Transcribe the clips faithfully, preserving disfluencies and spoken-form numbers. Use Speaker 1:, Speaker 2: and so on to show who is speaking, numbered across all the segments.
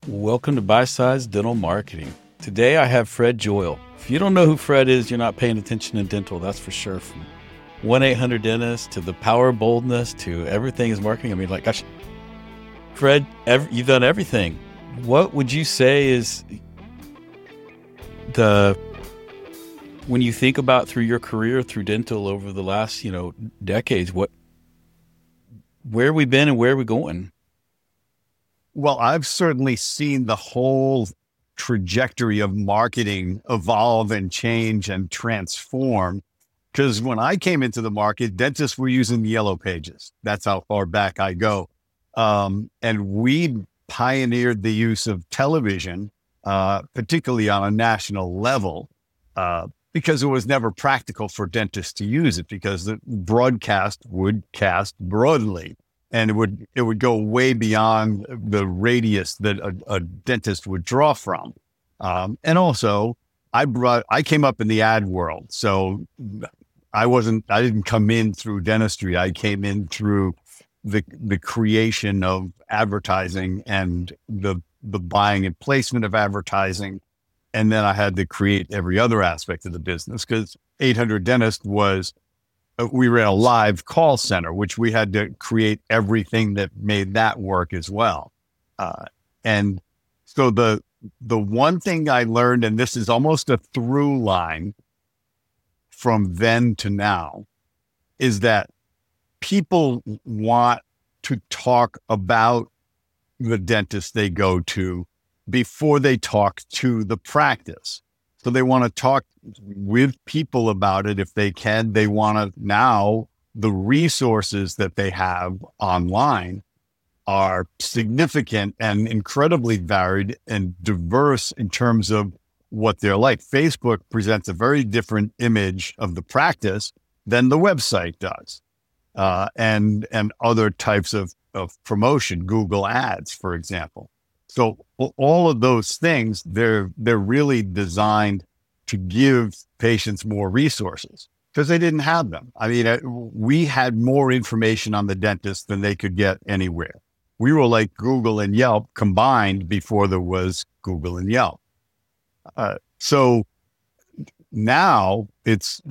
Speaker 1: Welcome to Bite Size Dental Marketing. Today I have Fred Joyal. If you don't know who Fred is, you're not paying attention in dental, that's for sure. From one eight hundred Dentist to the power of boldness to everything is marketing. I mean, like, gosh, Fred, every, you've done everything. What would you say is the, when you think about through your career through dental over the last, you know, decades, what, where have we been and where are we going?
Speaker 2: Well, I've certainly seen the whole trajectory of marketing evolve and change and transform. Because when I came into the market, dentists were using the yellow pages. That's how far back I go. Um, and we pioneered the use of television, uh, particularly on a national level, uh, because it was never practical for dentists to use it because the broadcast would cast broadly. And it would it would go way beyond the radius that a, a dentist would draw from. Um, and also, I brought I came up in the ad world, so I wasn't I didn't come in through dentistry. I came in through the the creation of advertising and the the buying and placement of advertising, and then I had to create every other aspect of the business because eight hundred Dentist was. We were in a live call center, which we had to create everything that made that work as well. Uh, and so the the one thing I learned, and this is almost a through line from then to now, is that people want to talk about the dentist they go to before they talk to the practice. So they want to talk with people about it if they can. They want to now, the resources that they have online are significant and incredibly varied and diverse in terms of what they're like. Facebook presents a very different image of the practice than the website does. Uh, and, and other types of, of promotion, Google Ads, for example. So all of those things, they're they're really designed to give patients more resources because they didn't have them. I mean, we had more information on the dentist than they could get anywhere. We were like Google and Yelp combined before there was Google and Yelp. Uh, so now it's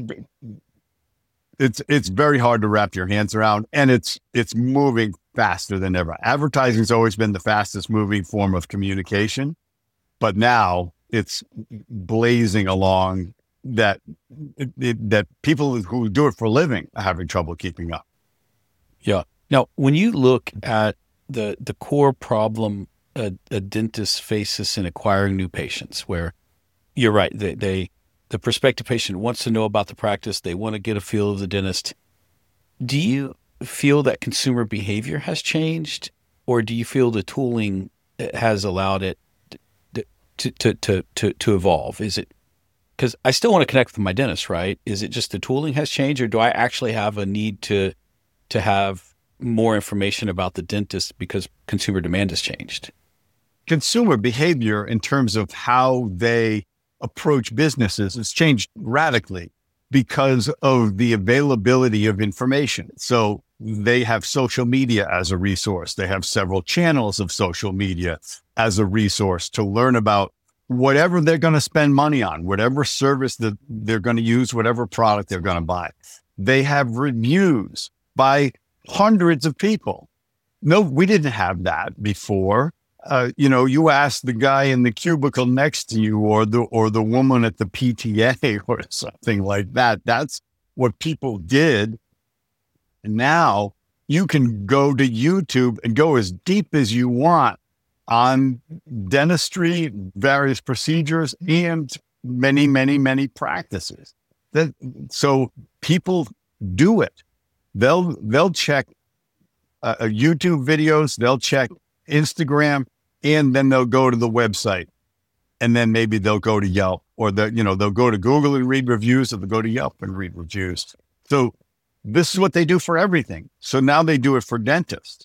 Speaker 2: it's it's very hard to wrap your hands around, and it's it's moving faster than ever. Advertising has always been the fastest moving form of communication, but now it's blazing along that it, it, that people who do it for a living are having trouble keeping up.
Speaker 1: Yeah. Now, when you look at the the core problem a, a dentist faces in acquiring new patients, where you're right, they, they the prospective patient wants to know about the practice, they want to get a feel of the dentist. Do you feel that consumer behavior has changed, or do you feel the tooling has allowed it to to to to, to evolve? Is it because I still want to connect with my dentist, right? Is it just the tooling has changed, or do I actually have a need to to have more information about the dentist because consumer demand has changed?
Speaker 2: Consumer behavior in terms of how they approach businesses has changed radically because of the availability of information. So they have social media as a resource. They have several channels of social media as a resource to learn about whatever they're going to spend money on, whatever service that they're going to use, whatever product they're going to buy. They have reviews by hundreds of people. No, we didn't have that before. Uh, you know, you ask the guy in the cubicle next to you or the or the woman at the P T A or something like that. That's what people did. And now you can go to YouTube and go as deep as you want on dentistry, various procedures, and many, many, many practices. That, so people do it. They'll they'll check uh, YouTube videos, they'll check Instagram, and then they'll go to the website, and then maybe they'll go to Yelp, or the you know they'll go to Google and read reviews, or they'll go to Yelp and read reviews. So this is what they do for everything. So now they do it for dentists,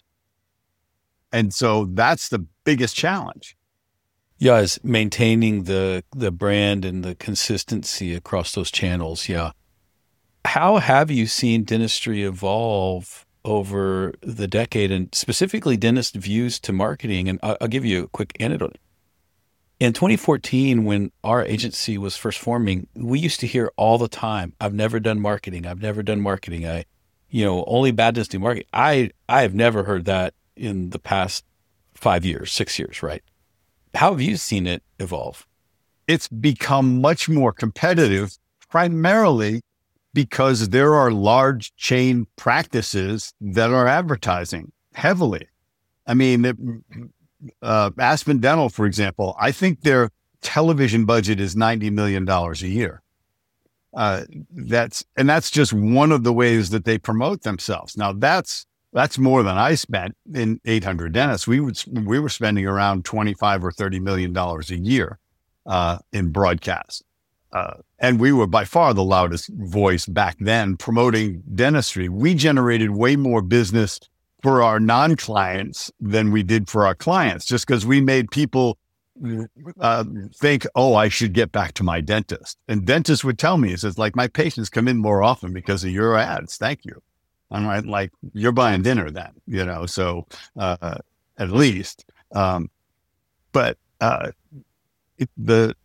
Speaker 2: and so that's the biggest challenge.
Speaker 1: Yeah, is maintaining the the brand and the consistency across those channels. Yeah. How have you seen dentistry evolve over the decade, and specifically dentist views to marketing. And I'll, I'll give you a quick anecdote. In twenty fourteen, when our agency was first forming, we used to hear all the time, I've never done marketing. I've never done marketing. I, you know, only bad dentists do marketing. I, I have never heard that in the past five years, six years, right? How have you seen it evolve?
Speaker 2: It's become much more competitive, primarily because there are large chain practices that are advertising heavily. I mean, it, uh, Aspen Dental, for example, I think their television budget is ninety million dollars a year. Uh, that's, and that's just one of the ways that they promote themselves. Now that's, that's more than I spent in eight hundred dentists. We would, we were spending around twenty-five or thirty million dollars a year, uh, in broadcast. Uh, and we were by far the loudest voice back then promoting dentistry. We generated way more business for our non-clients than we did for our clients, just because we made people uh, think, oh, I should get back to my dentist. And dentists would tell me, it says, like, my patients come in more often because of your ads. Thank you. I'm like, like you're buying dinner then, you know, so uh, at least. Um, but uh, it, the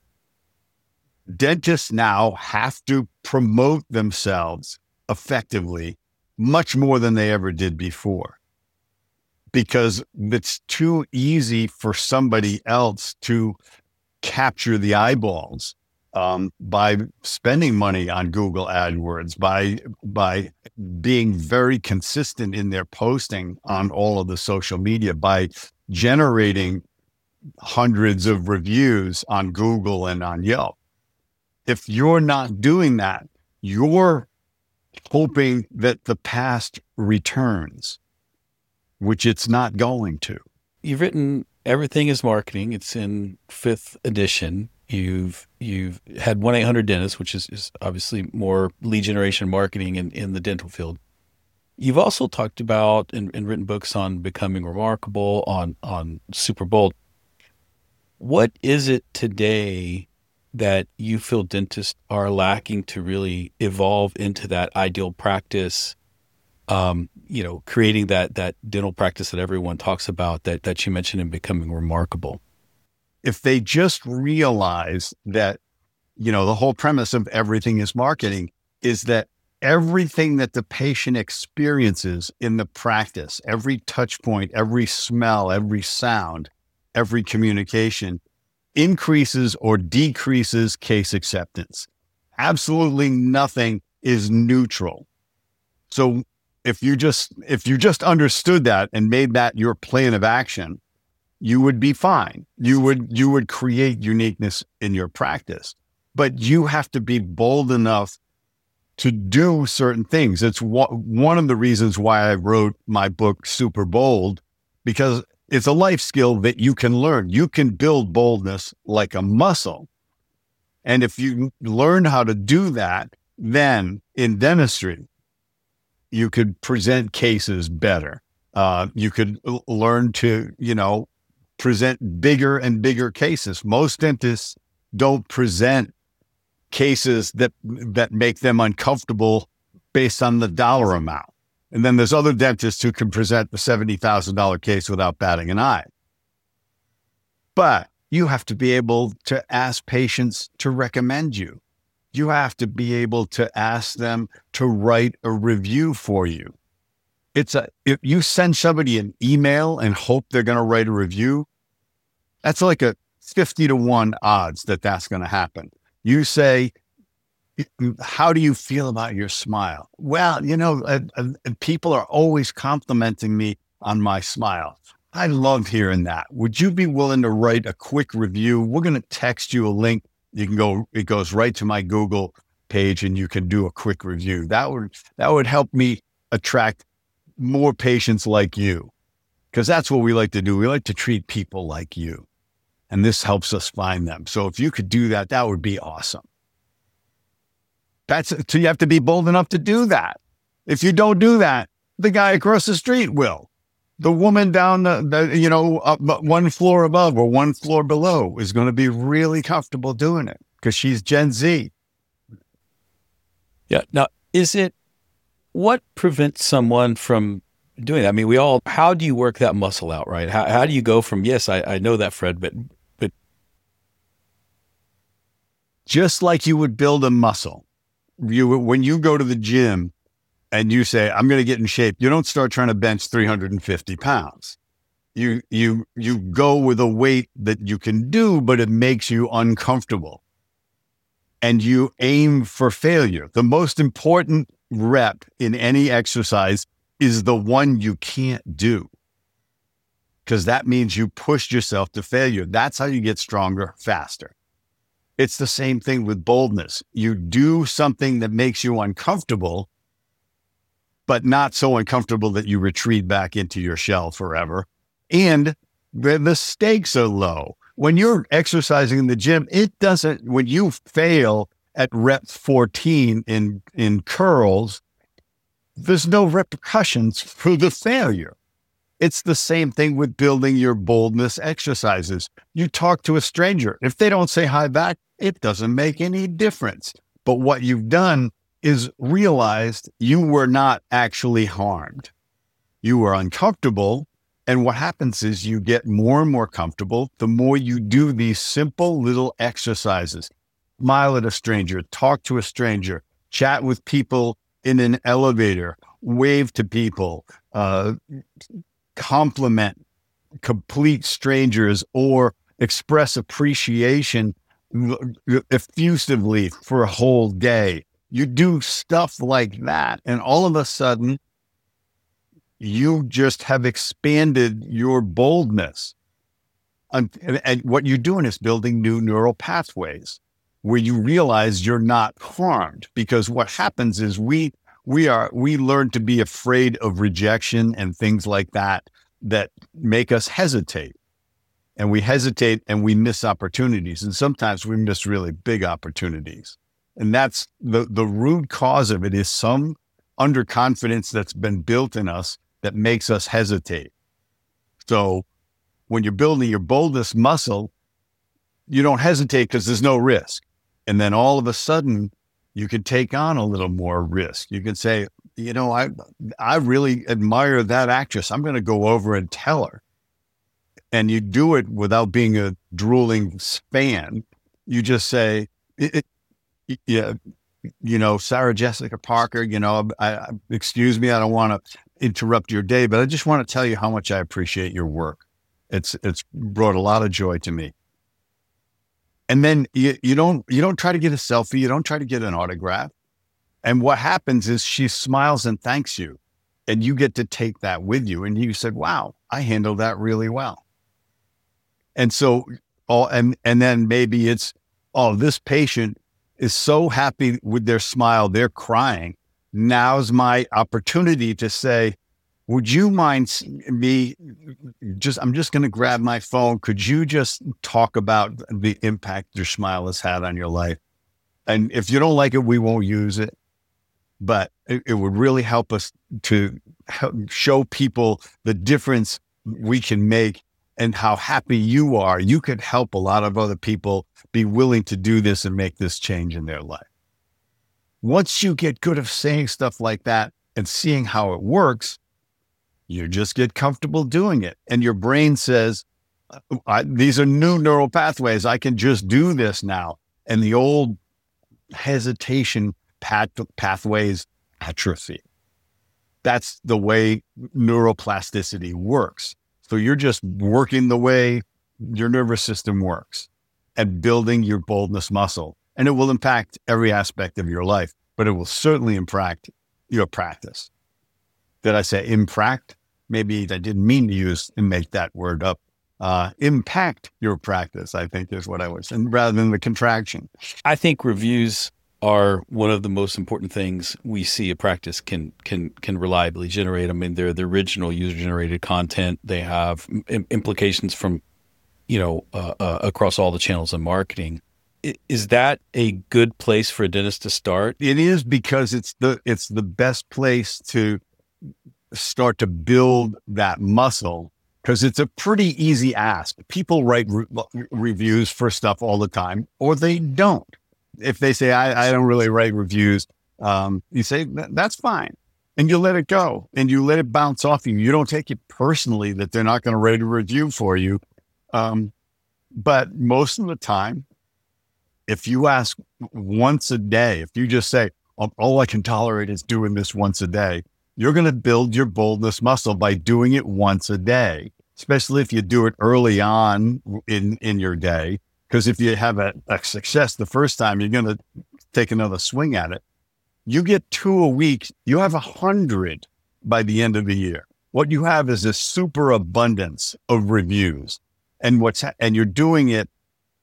Speaker 2: dentists now have to promote themselves effectively much more than they ever did before, because it's too easy for somebody else to capture the eyeballs um, by spending money on Google AdWords, by by being very consistent in their posting on all of the social media, by generating hundreds of reviews on Google and on Yelp. If you're not doing that, you're hoping that the past returns, which it's not going to.
Speaker 1: You've written Everything is Marketing. It's in fifth edition. You've you've had one eight hundred dentists, which is, is obviously more lead generation marketing in, in the dental field. You've also talked about and, and written books on Becoming Remarkable, on on Super Bold. What is it today that you feel dentists are lacking to really evolve into that ideal practice? Um, you know, creating that that dental practice that everyone talks about, that that you mentioned in Becoming Remarkable.
Speaker 2: If they just realize that, you know, the whole premise of Everything is Marketing is that everything that the patient experiences in the practice, every touch point, every smell, every sound, every communication increases or decreases case acceptance. Absolutely nothing is neutral. So if you just, if you just understood that and made that your plan of action, you would be fine. You would, you would create uniqueness in your practice, but you have to be bold enough to do certain things. It's one of the reasons why I wrote my book, Super Bold, because it's a life skill that you can learn. You can build boldness like a muscle. And if you learn how to do that, then in dentistry, you could present cases better. Uh, you could l- learn to, you know, present bigger and bigger cases. Most dentists don't present cases that that make them uncomfortable based on the dollar amount. And then there's other dentists who can present the seventy thousand dollars case without batting an eye. But you have to be able to ask patients to recommend you. You have to be able to ask them to write a review for you. It's a, if you send somebody an email and hope they're going to write a review, that's like a fifty to one odds that that's going to happen. You say, how do you feel about your smile? Well, you know, uh, uh, people are always complimenting me on my smile. I love hearing that. Would you be willing to write a quick review? We're going to text you a link. You can go, it goes right to my Google page and you can do a quick review. That would, that would help me attract more patients like you, because that's what we like to do. We like to treat people like you, and this helps us find them. So if you could do that, that would be awesome. That's, so you have to be bold enough to do that. If you don't do that, the guy across the street will. The woman down the, the you know, up one floor above or one floor below is going to be really comfortable doing it because she's Gen Z.
Speaker 1: Yeah. Now, is it, what prevents someone from doing that? I mean, we all, how do you work that muscle out, right? How, how do you go from, yes, I, I know that, Fred, but, but
Speaker 2: just like you would build a muscle, you, when you go to the gym and you say, I'm going to get in shape, you don't start trying to bench three hundred fifty pounds. You, you, you go with a weight that you can do, but it makes you uncomfortable. And you aim for failure. The most important rep in any exercise is the one you can't do, because that means you pushed yourself to failure. That's how you get stronger faster. It's the same thing with boldness. You do something that makes you uncomfortable, but not so uncomfortable that you retreat back into your shell forever. And the, the stakes are low. When you're exercising in the gym, it doesn't, when you fail at rep fourteen in, in curls, there's no repercussions for the failure. It's the same thing with building your boldness exercises. You talk to a stranger. If they don't say hi back, it doesn't make any difference. But what you've done is realized you were not actually harmed. You were uncomfortable. And what happens is you get more and more comfortable the more you do these simple little exercises. Smile at a stranger, talk to a stranger, chat with people in an elevator, wave to people, uh, compliment complete strangers, or express appreciation effusively for a whole day. You do stuff like that, and all of a sudden, you just have expanded your boldness. And, and what you're doing is building new neural pathways where you realize you're not harmed. Because what happens is we we are we learn to be afraid of rejection and things like that that make us hesitate. And we hesitate and we miss opportunities. And sometimes we miss really big opportunities. And that's the, the root cause of it is some underconfidence that's been built in us that makes us hesitate. So when you're building your boldness muscle, you don't hesitate because there's no risk. And then all of a sudden you can take on a little more risk. You can say, you know, I, I really admire that actress. I'm going to go over and tell her. And you do it without being a drooling fan. You just say, it, it, yeah, you know, Sarah Jessica Parker, you know, I, I, excuse me, I don't want to interrupt your day, but I just want to tell you how much I appreciate your work. It's it's brought a lot of joy to me. And then you, you don't you don't try to get a selfie, you don't try to get an autograph. And what happens is she smiles and thanks you, and you get to take that with you. And you said, "Wow, I handled that really well." And so, oh, and and then maybe it's, "Oh, this patient is so happy with their smile, they're crying. Now's my opportunity to say, would you mind me just, I'm just going to grab my phone. Could you just talk about the impact your smile has had on your life? And if you don't like it, we won't use it. But it, it would really help us to help show people the difference we can make and how happy you are. You could help a lot of other people be willing to do this and make this change in their life." Once you get good at saying stuff like that and seeing how it works, you just get comfortable doing it. And your brain says, I, these are new neural pathways. I can just do this now. And the old hesitation path, pathways atrophy. That's the way neuroplasticity works. So you're just working the way your nervous system works and building your boldness muscle. And it will impact every aspect of your life, but it will certainly impact your practice. Did I say impact? Maybe I didn't mean to use and make that word up. Uh, impact your practice, I think is what I was, and rather than the contraction.
Speaker 1: I think reviews are one of the most important things we see a practice can can can reliably generate. I mean, they're the original user-generated content. They have im- implications from, you know, uh, uh, across all the channels of marketing. Is that a good place for a dentist to start?
Speaker 2: It is, because it's the it's the best place to start to build that muscle, because it's a pretty easy ask. People write re- reviews for stuff all the time, or they don't. If they say, I, I don't really write reviews, um, you say, that's fine. and you let it go and you let it bounce off you. You don't take it personally that they're not going to write a review for you. Um, but most of the time, if you ask once a day, if you just say, oh, all I can tolerate is doing this once a day, you're going to build your boldness muscle by doing it once a day, especially if you do it early on in, in your day. Because if you have a, a success the first time, you're going to take another swing at it. You get two a week, you have a hundred by the end of the year. What you have is a super abundance of reviews, and what's ha- and you're doing it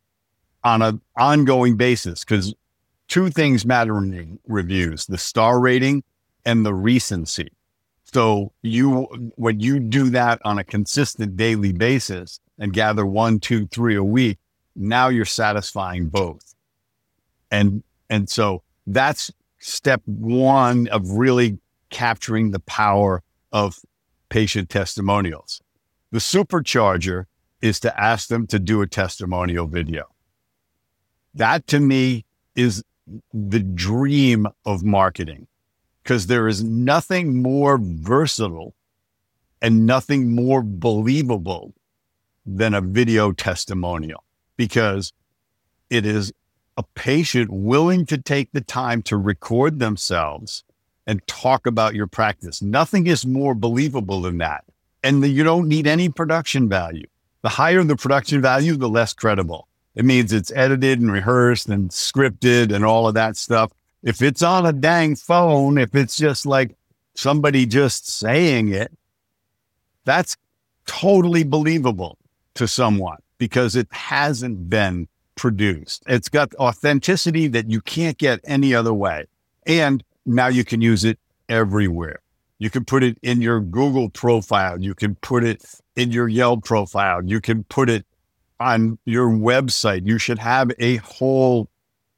Speaker 2: on an ongoing basis, because two things matter in reviews: the star rating and the recency. So you, when you do that on a consistent daily basis and gather one, two, three a week, now you're satisfying both. And, and so that's step one of really capturing the power of patient testimonials. The supercharger is to ask them to do a testimonial video. That to me is the dream of marketing, because there is nothing more versatile and nothing more believable than a video testimonial, because it is a patient willing to take the time to record themselves and talk about your practice. Nothing is more believable than that. And the, you don't need any production value. The higher the production value, the less credible. It means it's edited and rehearsed and scripted and all of that stuff. If it's on a dang phone, if it's just like somebody just saying it, that's totally believable to someone because it hasn't been produced. It's got authenticity that you can't get any other way. And now you can use it everywhere. You can put it in your Google profile. You can put it in your Yelp profile. You can put it on your website. You should have a whole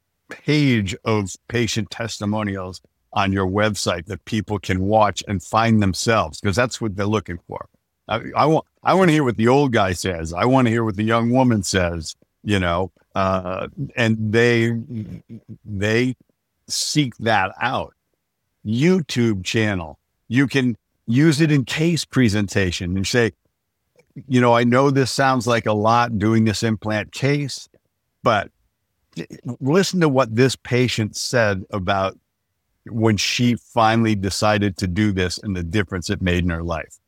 Speaker 2: page of patient testimonials on your website that people can watch and find themselves, because that's what they're looking for. I, I want, I want to hear what the old guy says. I want to hear what the young woman says, you know, uh, and they, they seek that out. YouTube channel. You can use it in case presentation and say, you know, I know this sounds like a lot doing this implant case, but listen to what this patient said about when she finally decided to do this and the difference it made in her life.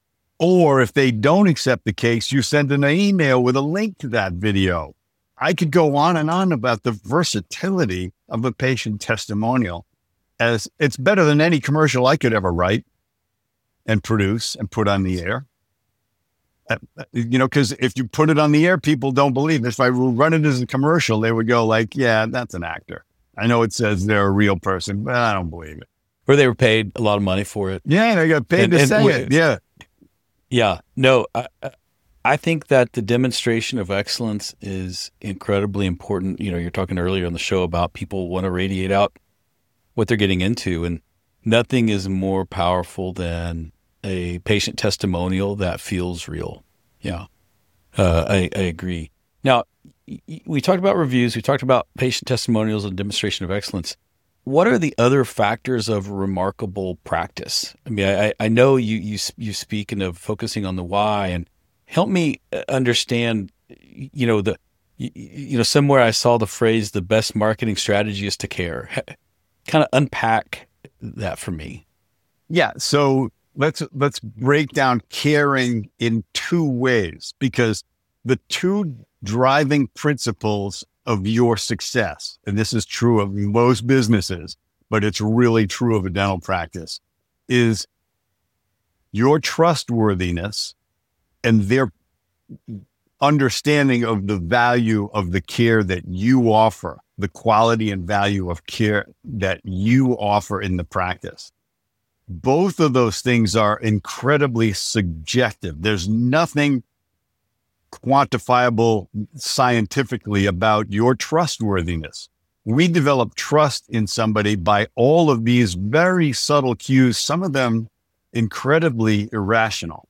Speaker 2: Or if they don't accept the case, you send an email with a link to that video. I could go on and on about the versatility of a patient testimonial, as it's better than any commercial I could ever write and produce and put on the air. Uh, you know, because if you put it on the air, people don't believe it. If I run it as a commercial, they would go like, yeah, that's an actor. I know it says they're a real person, but I don't believe it.
Speaker 1: Or they were paid a lot of money for it.
Speaker 2: Yeah, they got paid
Speaker 1: and,
Speaker 2: to
Speaker 1: and
Speaker 2: say
Speaker 1: we,
Speaker 2: it. Yeah.
Speaker 1: Yeah. No, I, I think that the demonstration of excellence is incredibly important. You know, you're talking earlier on the show about people want to radiate out what they're getting into, and nothing is more powerful than a patient testimonial that feels real. Yeah, uh, I, I agree. Now, we talked about reviews. We talked about patient testimonials and demonstration of excellence. What are the other factors of remarkable practice? I mean, I, I know you you you speaking of focusing on the why, and help me understand. You know the you, you know somewhere I saw the phrase "the best marketing strategy is to care." Kind of unpack that for me.
Speaker 2: Yeah. So let's let's break down caring in two ways, because the two driving principles of your success, and this is true of most businesses, but it's really true of a dental practice, is your trustworthiness and their understanding of the value of the care that you offer, the quality and value of care that you offer in the practice. Both of those things are incredibly subjective. There's nothing quantifiable scientifically about your trustworthiness. We develop trust in somebody by all of these very subtle cues, some of them incredibly irrational.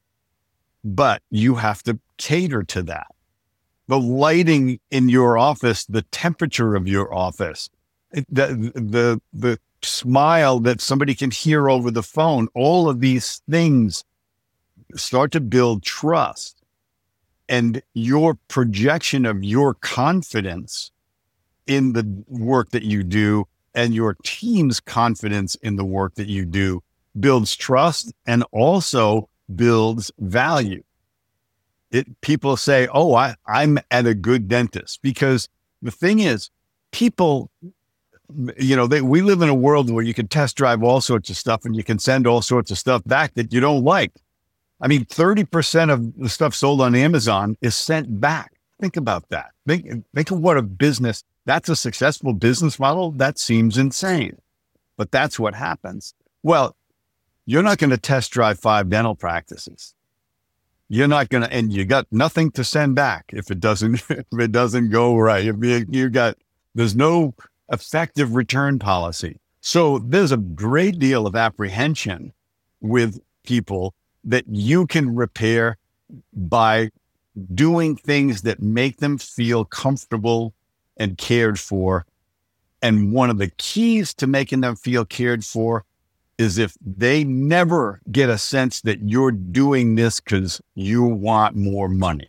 Speaker 2: But you have to cater to that. The lighting in your office, the temperature of your office, the the the smile that somebody can hear over the phone. All of these things start to build trust, and your projection of your confidence in the work that you do and your team's confidence in the work that you do builds trust and also builds value. It, people say, oh, I, I'm at a good dentist, because the thing is, people, you know, they, we live in a world where you can test drive all sorts of stuff and you can send all sorts of stuff back that you don't like. I mean, thirty percent of the stuff sold on Amazon is sent back. Think about that. Think, think of what a business, that's a successful business model. That seems insane, but that's what happens. Well, you're not going to test drive five dental practices. You're not going to, and you got nothing to send back if it doesn't, if it doesn't go right. If you, you got, there's no effective return policy. So there's a great deal of apprehension with people that you can repair by doing things that make them feel comfortable and cared for. And one of the keys to making them feel cared for is if they never get a sense that you're doing this because you want more money.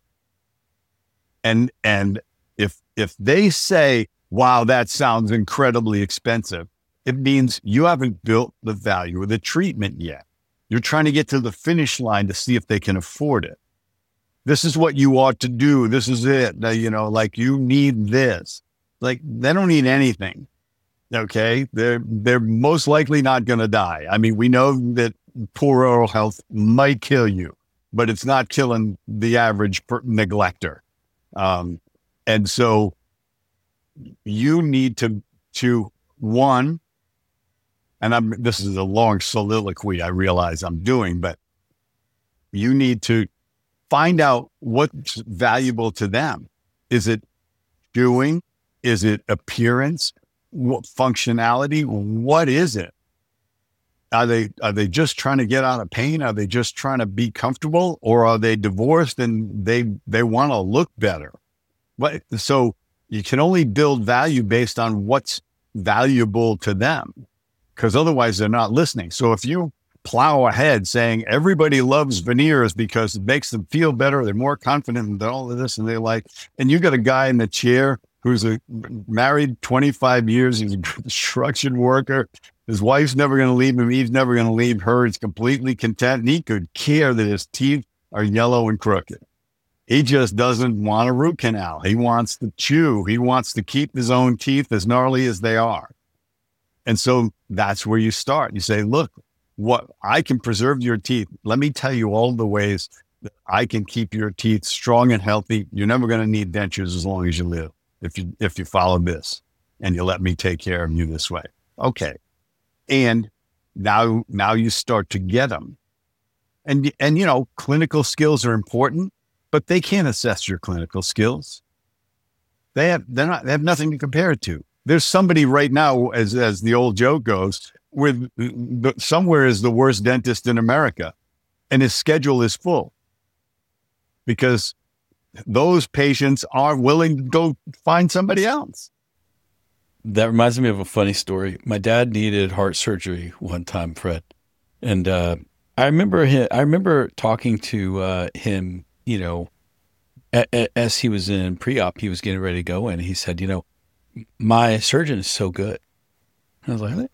Speaker 2: And, and if, if they say, wow, that sounds incredibly expensive, it means you haven't built the value of the treatment yet. You're trying to get to the finish line to see if they can afford it. This is what you ought to do. This is it. Now, you know, like, you need this. Like, they don't need anything. Okay. They're, they're most likely not going to die. I mean, we know that poor oral health might kill you, but it's not killing the average per- neglector. Um, and so you need to, to one, and I'm, this is a long soliloquy I realize I'm doing, but you need to find out what's valuable to them. Is it doing? Is it appearance? What functionality? What is it? Are they, are they just trying to get out of pain? Are they just trying to be comfortable, or are they divorced and they, they want to look better? But so you can only build value based on what's valuable to them, because otherwise they're not listening. So if you plow ahead saying everybody loves veneers because it makes them feel better, they're more confident and all of this, and they like, and you got a guy in the chair who's a married twenty-five years, he's a construction worker, his wife's never going to leave him, he's never going to leave her, he's completely content, and he could care that his teeth are yellow and crooked. He just doesn't want a root canal. He wants to chew. He wants to keep his own teeth as gnarly as they are. And so that's where you start. You say, look, what I can preserve your teeth. Let me tell you all the ways that I can keep your teeth strong and healthy. You're never going to need dentures as long as you live, if you, if you follow this and you let me take care of you this way. Okay. And now, now you start to get them. And, and, you know, clinical skills are important, but they can't assess your clinical skills. They have, they're not, they have nothing to compare it to. There's somebody right now, as, as the old joke goes, with the, somewhere is the worst dentist in America, and his schedule is full because those patients are willing to go find somebody else.
Speaker 1: That reminds me of a funny story. My dad needed heart surgery one time, Fred. And, uh, I remember him, I remember talking to, uh, him, you know, a, a, as he was in pre-op, he was getting ready to go in. He said, you know, my surgeon is so good. I was like,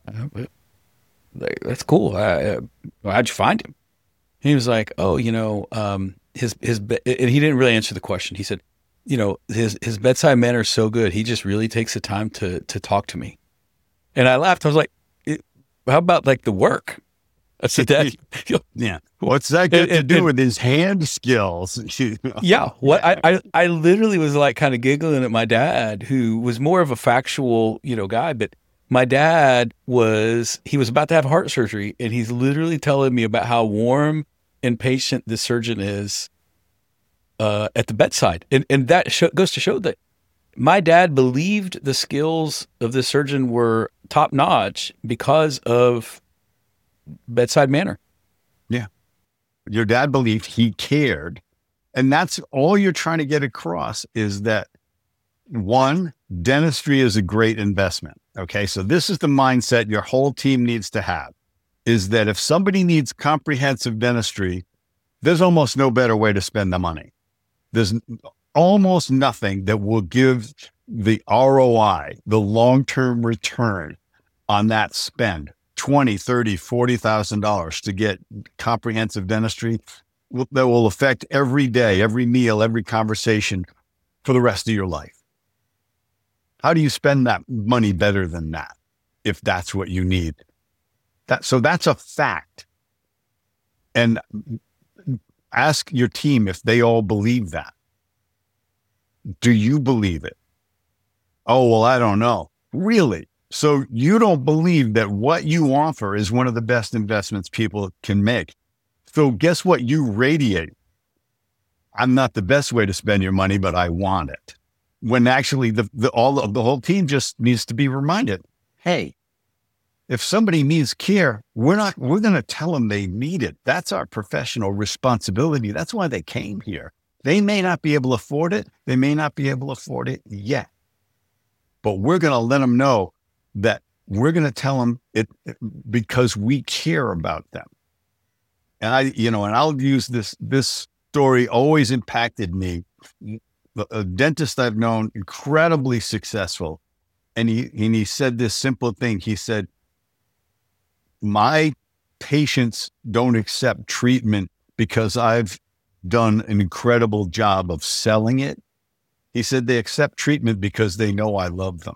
Speaker 1: that's cool. I, I, how'd you find him? And he was like, oh, you know, um, his, his, and he didn't really answer the question. He said, you know, his, his bedside manner is so good. He just really takes the time to, to talk to me. And I laughed. I was like, how about like the work? I said, Dad,
Speaker 2: yeah. What's that got
Speaker 1: and,
Speaker 2: to
Speaker 1: and,
Speaker 2: do
Speaker 1: and,
Speaker 2: with his hand skills?
Speaker 1: yeah. What I, I, I literally was like kind of giggling at my dad, who was more of a factual, you know, guy, but my dad was, he was about to have heart surgery, and he's literally telling me about how warm and patient the surgeon is uh, at the bedside. And, and that sh- goes to show that my dad believed the skills of the surgeon were top notch because of bedside manner.
Speaker 2: Yeah. Your dad believed he cared. And that's all you're trying to get across, is that, one, dentistry is a great investment. Okay. So this is the mindset your whole team needs to have, is that if somebody needs comprehensive dentistry, there's almost no better way to spend the money. There's almost nothing that will give the R O I, the long-term return on that spend, twenty, thirty, forty thousand dollars to get comprehensive dentistry that will affect every day, every meal, every conversation for the rest of your life. How do you spend that money better than that if that's what you need? That, so that's a fact. And ask your team if they all believe that. Do you believe it? Oh, well, I don't know. Really? So you don't believe that what you offer is one of the best investments people can make. So guess what you radiate? I'm not the best way to spend your money, but I want it. When actually the, the all of the whole team just needs to be reminded, hey, if somebody needs care, we're not, we're going to tell them they need it. That's our professional responsibility. That's why they came here. They may not be able to afford it. They may not be able to afford it yet, but we're going to let them know that we're going to tell them it because we care about them. And I, you know, and I'll use this, this story always impacted me. A dentist I've known, incredibly successful. And he, and he said this simple thing. He said, my patients don't accept treatment because I've done an incredible job of selling it. He said they accept treatment because they know I love them.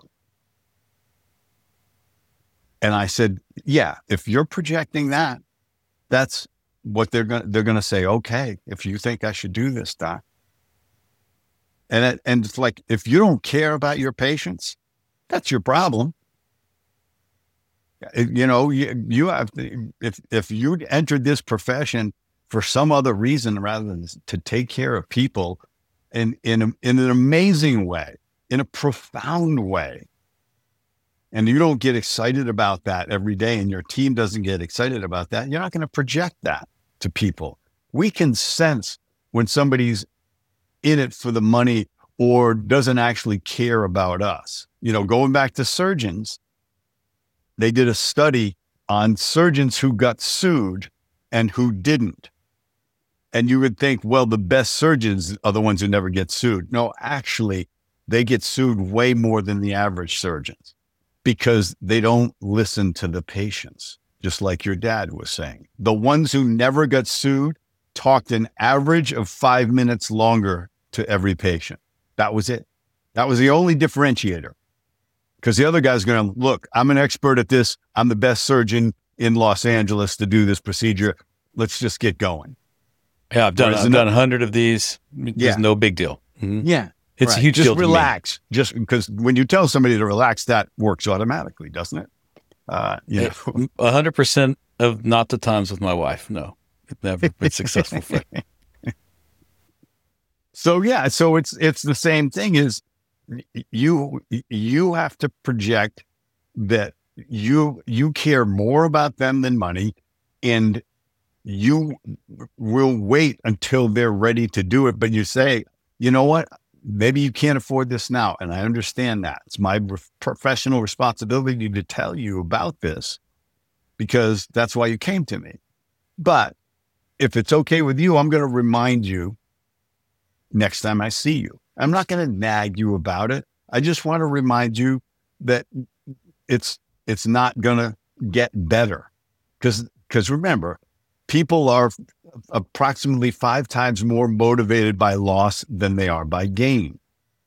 Speaker 2: And I said, yeah, if you're projecting that, that's what they're going to, they're going to say, okay, if you think I should do this, doc. And it, and it's like, if you don't care about your patients, that's your problem. You know, you, you have to, if, if you entered this profession for some other reason rather than to take care of people in, in, a, in an amazing way, in a profound way, and you don't get excited about that every day and your team doesn't get excited about that, you're not going to project that to people. We can sense when somebody's in it for the money or doesn't actually care about us. You know, going back to surgeons, they did a study on surgeons who got sued and who didn't. And you would think, well, the best surgeons are the ones who never get sued. No, actually, they get sued way more than the average surgeons because they don't listen to the patients, just like your dad was saying. The ones who never got sued talked an average of five minutes longer to every patient. That was it. That was the only differentiator. Because the other guy's going to, look, I'm an expert at this. I'm the best surgeon in Los Angeles to do this procedure. Let's just get going.
Speaker 1: Yeah, I've done, I've done a hundred of these. It's
Speaker 2: yeah.
Speaker 1: no big deal.
Speaker 2: Mm-hmm. Yeah.
Speaker 1: It's
Speaker 2: right.
Speaker 1: a huge
Speaker 2: just
Speaker 1: deal to
Speaker 2: relax. Me. Just because when you tell somebody to relax, that works automatically, doesn't it? Uh, you know.
Speaker 1: A hundred percent of not the times with my wife. No, it's never been successful for me.
Speaker 2: So yeah, so it's it's the same thing. Is you you have to project that you you care more about them than money, and you will wait until they're ready to do it. But you say, you know what? Maybe you can't afford this now, and I understand that. It's my re- professional responsibility to tell you about this because that's why you came to me. But if it's okay with you, I'm going to remind you next time I see you. I'm not going to nag you about it. I just want to remind you that it's it's not going to get better. Because because remember, people are approximately five times more motivated by loss than they are by gain.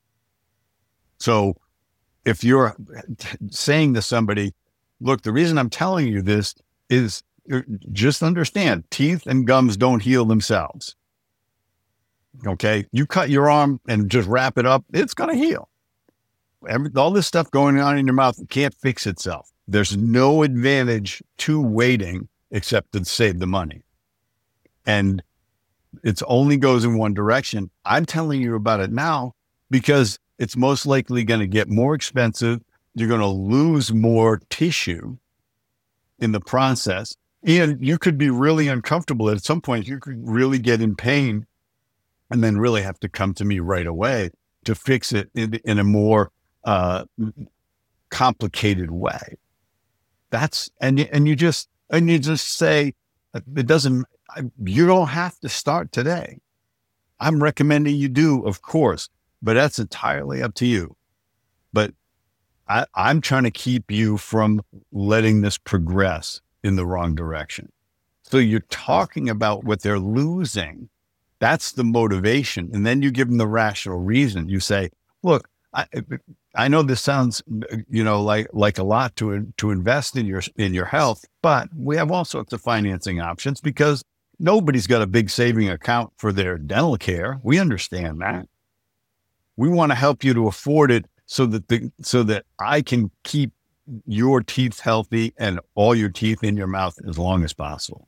Speaker 2: So if you're saying to somebody, look, the reason I'm telling you this is just understand, teeth and gums don't heal themselves. Okay, you cut your arm and just wrap it up, it's going to heal. Every, all this stuff going on in your mouth can't fix itself. There's no advantage to waiting except to save the money. And it only goes in one direction. I'm telling you about it now because it's most likely going to get more expensive. You're going to lose more tissue in the process. And you could be really uncomfortable. At some point, you could really get in pain and then really have to come to me right away to fix it in, in a more uh, complicated way. That's, and, you- and you just, and you just say, it doesn't, you don't have to start today. I'm recommending you do, of course, but that's entirely up to you. But I, I'm trying to keep you from letting this progress in the wrong direction. So you're talking about what they're losing. That's the motivation. And then you give them the rational reason. You say, look, I, I know this sounds, you know, like, like a lot to, to invest in your, in your health, but we have all sorts of financing options because nobody's got a big saving account for their dental care. We understand that. We want to help you to afford it so that the, so that I can keep your teeth healthy and all your teeth in your mouth as long as possible.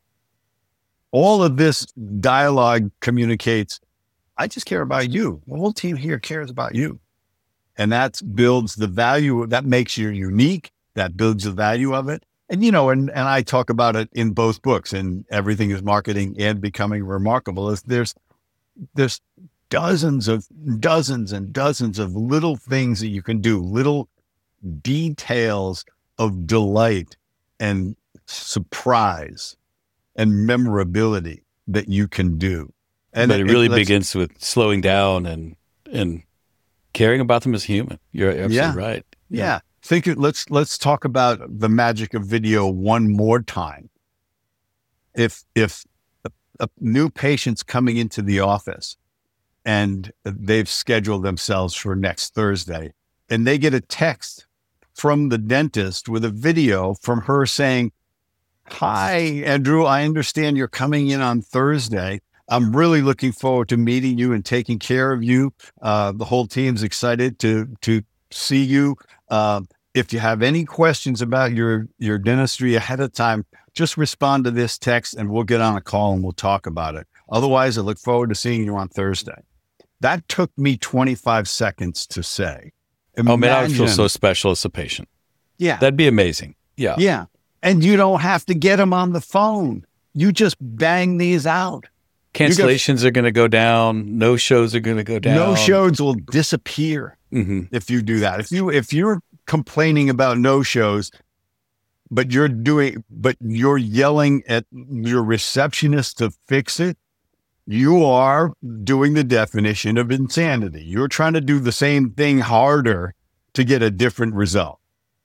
Speaker 2: All of this dialogue communicates, I just care about you. The whole team here cares about you. And that builds the value, that makes you unique, that builds the value of it. And, you know, and, and I talk about it in both books, and Everything is Marketing and Becoming Remarkable. Is there's, there's dozens of, dozens and dozens of little things that you can do, little details of delight and surprise and memorability that you can do. And
Speaker 1: but it, it really
Speaker 2: it,
Speaker 1: begins with slowing down and, and caring about them as human. You're absolutely
Speaker 2: yeah,
Speaker 1: right.
Speaker 2: Yeah. yeah. Think it, let's, let's talk about the magic of video one more time. If, if a, a new patient's coming into the office and they've scheduled themselves for next Thursday, and they get a text from the dentist with a video from her saying, hi, Andrew, I understand you're coming in on Thursday. I'm really looking forward to meeting you and taking care of you. Uh, the whole team's excited to, to see you. Uh, if you have any questions about your, your dentistry ahead of time, just respond to this text and we'll get on a call and we'll talk about it. Otherwise, I look forward to seeing you on Thursday. That took me twenty-five seconds to say. Imagine,
Speaker 1: oh man, I would feel so special as a patient.
Speaker 2: Yeah.
Speaker 1: That'd be amazing. Yeah.
Speaker 2: Yeah. And you don't have to get them on the phone. You just bang these out.
Speaker 1: Cancellations got, are going to go down. No shows are going to go down.
Speaker 2: No shows will disappear
Speaker 1: mm-hmm.
Speaker 2: if you do that. If you, if you're complaining about no shows, but you're doing, but you're yelling at your receptionist to fix it, you are doing the definition of insanity. You're trying to do the same thing harder to get a different result.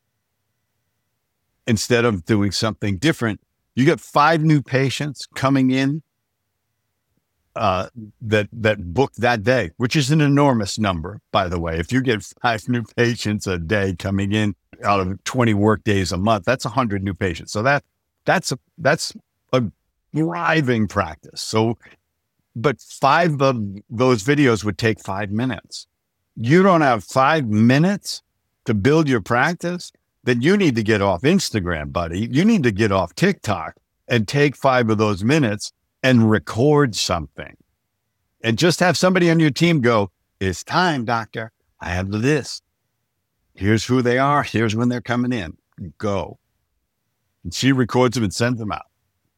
Speaker 2: Instead of doing something different, you get five new patients coming in uh, that that book that day, which is an enormous number, by the way. If you get five new patients a day coming in out of twenty work days a month, that's one hundred new patients. So that that's a, that's a thriving practice. So, but five of those videos would take five minutes. You don't have five minutes to build your practice, then you need to get off Instagram, buddy. You need to get off TikTok and take five of those minutes and record something. And just have somebody on your team go, it's time, doctor. I have this. Here's who they are. Here's when they're coming in. Go. And she records them and sends them out.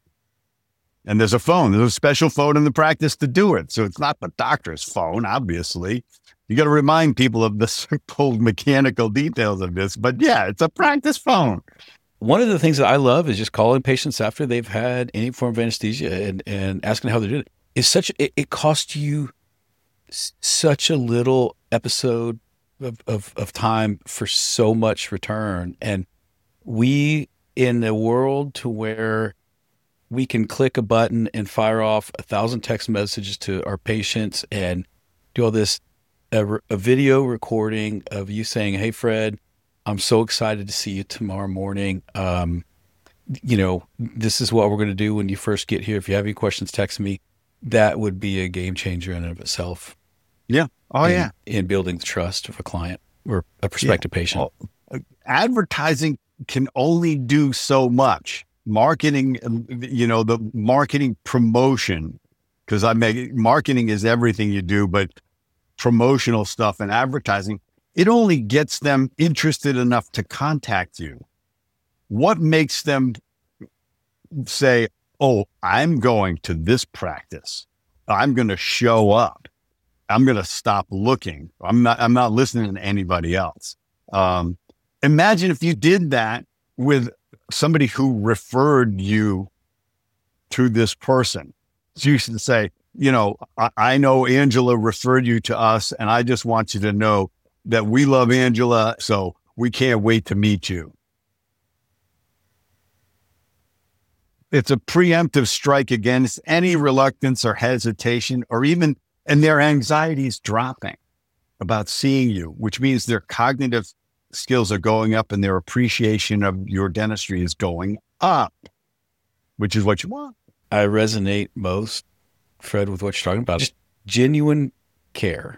Speaker 2: And there's a phone. There's a special phone in the practice to do it. So it's not the doctor's phone, obviously. You got to remind people of the simple mechanical details of this. But yeah, it's a practice phone.
Speaker 1: One of the things that I love is just calling patients after they've had any form of anesthesia and, and asking how they're doing. It's such, it, it costs you s- such a little episode of, of, of time for so much return. And we, in a world to where we can click a button and fire off a thousand text messages to our patients and do all this, a, a video recording of you saying, hey, Fred, I'm so excited to see you tomorrow morning. Um, you know, this is what we're going to do when you first get here. If you have any questions, text me. That would be a game changer in and of itself.
Speaker 2: Yeah. Oh,
Speaker 1: in,
Speaker 2: yeah.
Speaker 1: In building the trust of a client or a prospective yeah. patient.
Speaker 2: Well, advertising can only do so much. Marketing, you know, the marketing promotion, because I make marketing is everything you do, but promotional stuff and advertising, it only gets them interested enough to contact you. What makes them say, oh, I'm going to this practice. I'm going to show up. I'm going to stop looking. I'm not, I'm not listening to anybody else. Um, Imagine if you did that with somebody who referred you to this person. So you should say, you know, I, I know Angela referred you to us, and I just want you to know that we love Angela, so we can't wait to meet you. It's a preemptive strike against any reluctance or hesitation, or even, and their anxiety is dropping about seeing you, which means their cognitive skills are going up and their appreciation of your dentistry is going up, which is what you want.
Speaker 1: I resonate most, Fred, with what you're talking about. Just genuine care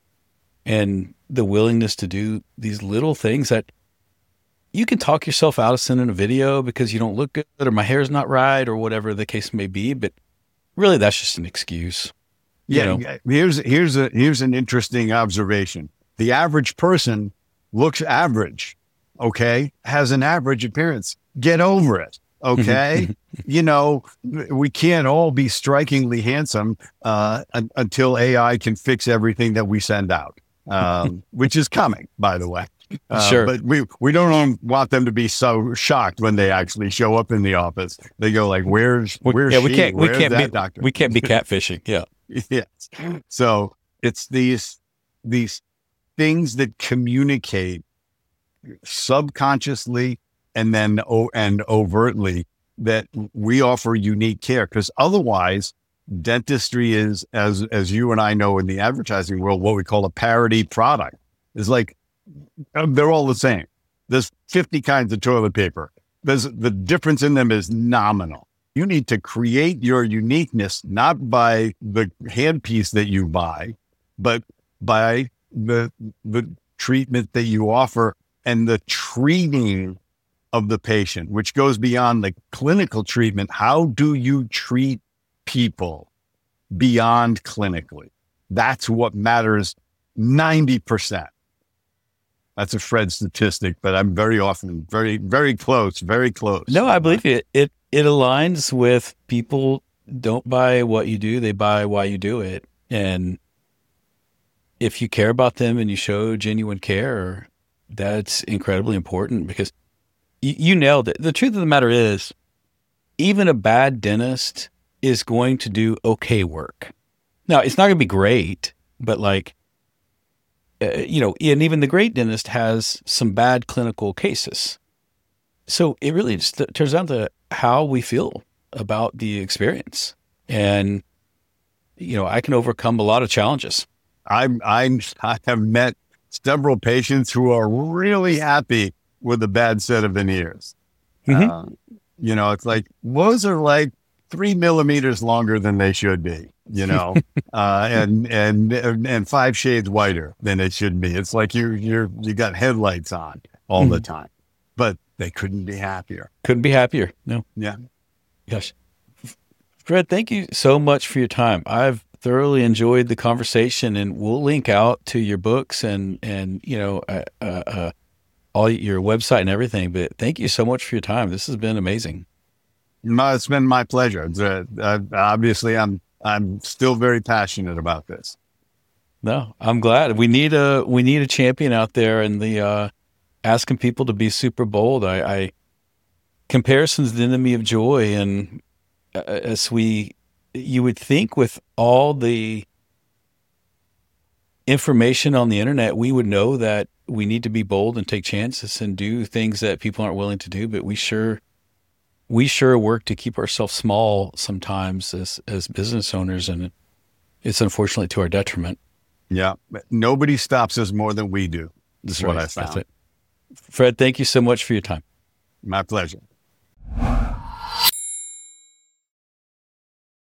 Speaker 1: and the willingness to do these little things that you can talk yourself out of sending a video because you don't look good or my hair's not right or whatever the case may be. But really, that's just an excuse.
Speaker 2: Yeah.
Speaker 1: You know?
Speaker 2: Here's, here's a, here's an interesting observation. The average person looks average, okay, has an average appearance. Get over it, okay? You know, we can't all be strikingly handsome uh, un- until A I can fix everything that we send out, um, which is coming, by the way. Uh,
Speaker 1: sure.
Speaker 2: But we, we don't want them to be so shocked when they actually show up in the office. They go like, where's, where's
Speaker 1: yeah,
Speaker 2: she?
Speaker 1: we can't, we
Speaker 2: Where's
Speaker 1: can't
Speaker 2: that
Speaker 1: be,
Speaker 2: doctor?
Speaker 1: we can't be catfishing. Yeah.
Speaker 2: Yes. So it's these, these things that communicate subconsciously and then oh, and overtly that we offer unique care, because otherwise dentistry is, as as you and I know in the advertising world, what we call a parody product. It's like they're all the same. There's fifty kinds of toilet paper. There's the difference in them is nominal. You need to create your uniqueness, not by the handpiece that you buy, but by the the treatment that you offer and the treating of the patient, which goes beyond the clinical treatment. How do you treat people beyond clinically? That's what matters ninety percent. That's a Fred statistic, but I'm very often very, very close, very close.
Speaker 1: No, I believe it. It it aligns with people don't buy what you do, they buy why you do it. And if you care about them and you show genuine care, that's incredibly important because you, you nailed it. The truth of the matter is, even a bad dentist is going to do okay work. Now, it's not going to be great, but like, uh, you know, and even the great dentist has some bad clinical cases. So it really just turns down to how we feel about the experience. And, you know, I can overcome a lot of challenges.
Speaker 2: I'm, I'm, I have met several patients who are really happy with a bad set of veneers. Mm-hmm. Uh, you know, it's like, those are like three millimeters longer than they should be, you know, uh, and, and, and five shades whiter than it should be. It's like you, you're, you got headlights on all mm-hmm. the time, but they couldn't be happier.
Speaker 1: Couldn't be happier. No.
Speaker 2: Yeah.
Speaker 1: Gosh. Fred, thank you so much for your time. I've thoroughly enjoyed the conversation, and we'll link out to your books and, and, you know, uh, uh, all your website and everything, but thank you so much for your time. This has been amazing.
Speaker 2: No, it's been my pleasure. Uh, uh, obviously I'm, I'm still very passionate about this.
Speaker 1: No, I'm glad. We need a, we need a champion out there in the, uh, asking people to be super bold. I, I comparison's the enemy of joy. And uh, as we, you would think with all the information on the internet, we would know that we need to be bold and take chances and do things that people aren't willing to do. But we sure, we sure work to keep ourselves small sometimes as, as business owners. And it's unfortunately to our detriment.
Speaker 2: Yeah. Nobody stops us more than we do. This is
Speaker 1: right.
Speaker 2: what I found.
Speaker 1: That's it. Fred, thank you so much for your time.
Speaker 2: My pleasure.